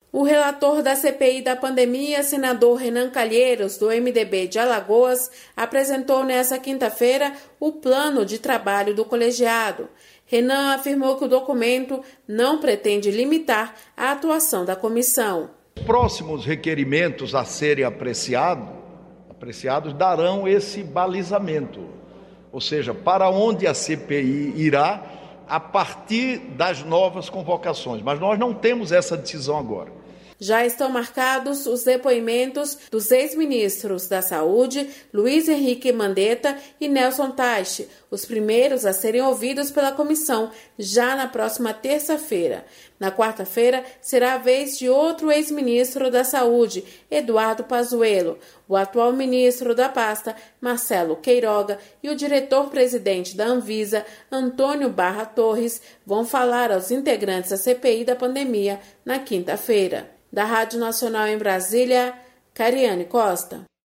O relator da CPI da pandemia, senador Renan Calheiros, do MDB de Alagoas, apresentou nesta quinta-feira o plano de trabalho do colegiado. Renan afirmou que o documento não pretende limitar a atuação da comissão. Os próximos requerimentos a serem apreciados darão esse balizamento, ou seja, para onde a CPI irá a partir das novas convocações, mas nós não temos essa decisão agora. Já estão marcados os depoimentos dos ex-ministros da Saúde, Luiz Henrique Mandetta e Nelson Teich, os primeiros a serem ouvidos pela comissão já na próxima terça-feira. Na quarta-feira, será a vez de outro ex-ministro da Saúde, Eduardo Pazuello, o atual ministro da pasta, Marcelo Queiroga, e o diretor-presidente da Anvisa, Antônio Barra Torres, vão falar aos integrantes da CPI da pandemia na quinta-feira. Da Rádio Nacional em Brasília, Cariane Costa.